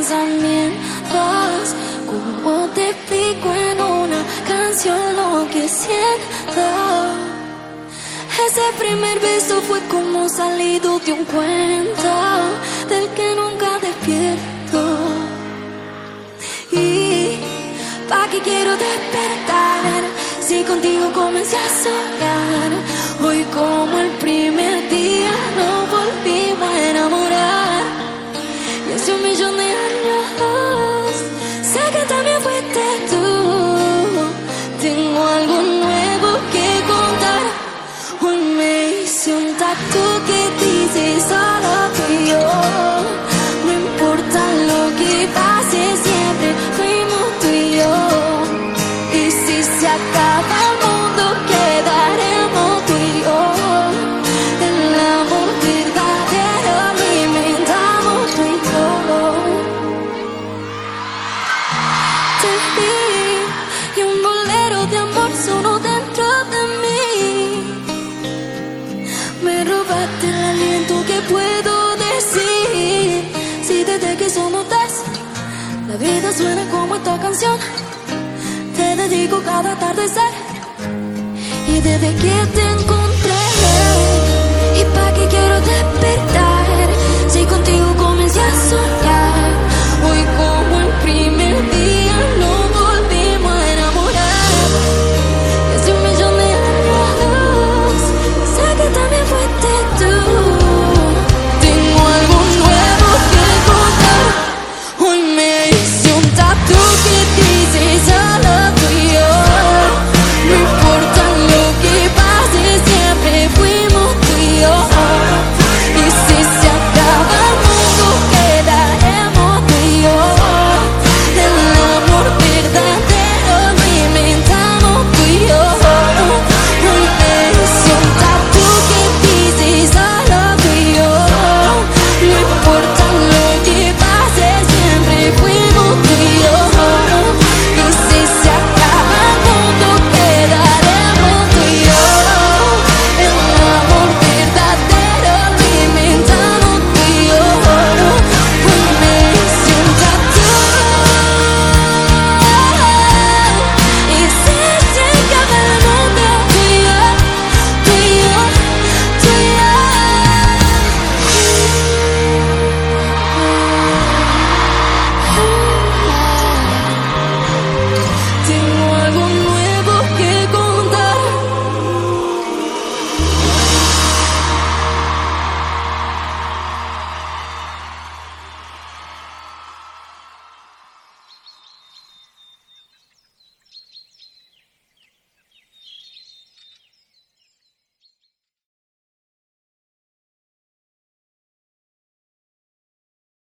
pensamientos. ¿Cómo te explico en una canción lo que siento? Ese primer beso fue como salido de un cuento del que nunca despierto. Y ¿pa' qué quiero despertar si contigo comencé a soñar? Hoy como el primer día nos volvimos a enamorar. Y hace 1.000.000 de años sé que también fuiste tú. Tengo algo nuevo que contar. Hoy me hice un tatu que dice solo tú y yo. No importa lo que pase, siempre fuimos tú y yo. Y si se acaba el mundo, quedaremos tú y yo. El amor verdadero lo inventamos tú y yo. Te vi y un bolero de amor sonó dentro de mí. Me robaste el aliento que puedo decir. Si desde que somos dos, la vida suena como esta canción. Te dedico cada atardecer. Y desde que te encontré, ¿y pa' qué quiero despertar si contigo comencé a